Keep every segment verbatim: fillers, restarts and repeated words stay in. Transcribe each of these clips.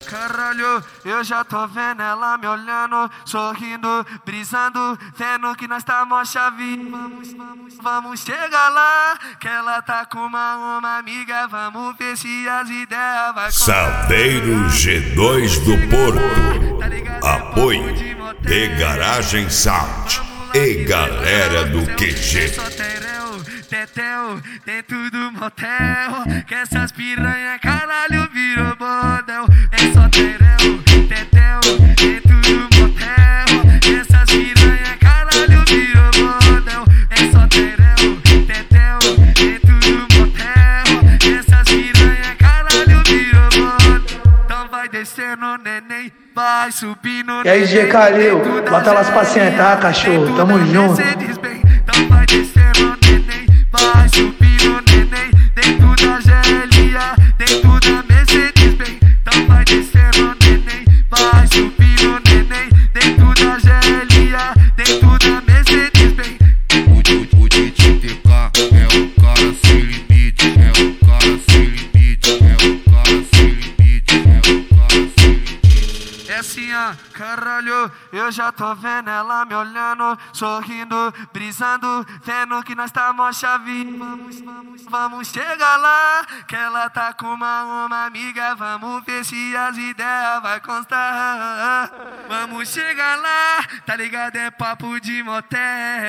Caralho, eu já tô vendo ela me olhando, sorrindo, brisando, vendo que nós tá mó chave. Vamos, vamos, vamos chegar lá, que ela tá com uma, uma amiga, vamos ver se as ideias vai contar. Salteiro G dois do Porto, apoio de Garagem Sound e galera do Q G. Tetel, dentro do motel, que essas piranha caralho virou bordel. É só terel, tetel, dentro do motel, que essas piranha caralho virou bordel. É só terel, tetel, dentro do motel, que essas piranha caralho virou bordel. Então vai descendo neném, vai subindo neném. E aí, G Calil, bota elas pra sentar, cachorro, tamo junto. Então vai descendo neném, vai subindo neném, dentro da G L A, dentro da Mercedes Benz. Então vai descendo neném, vai subindo neném, dentro da G L A, dentro da Mercedes Benz. O, o, o D J T K é o cara sem limite, é o cara sem limite, é o cara sem limite, é o cara sem limite. É assim, ó, caralho, eu já tô vendo ela me olhando, sorrindo, brisando, vendo que nós tá mó chave. Vamos, vamos, vamos chegar lá, que ela tá com uma, uma amiga, vamos ver se as ideias vai constar. Vamos chegar lá, tá ligado? É papo de motel.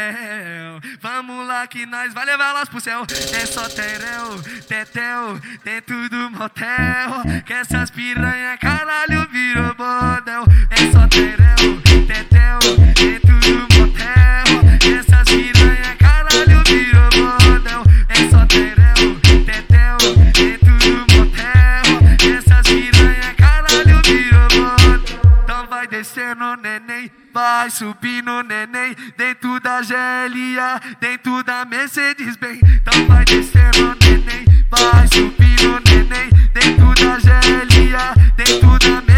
Vamos lá que nós vai levar elas pro céu. É só terel, tetel, dentro do motel, que essas piranha caralho virou bordel. É só terel, tetel, dentro do motel, que essas piranha caralho virou bordel. É só terel, tetel, dentro do motel, que essas piranha caralho virou bordel. Então vai descendo neném, vai subindo neném, dentro da G L A, dentro da Mercedes Benz. Então vai descendo neném, vai subindo neném, dentro da G L A, dentro da Mercedes Benz.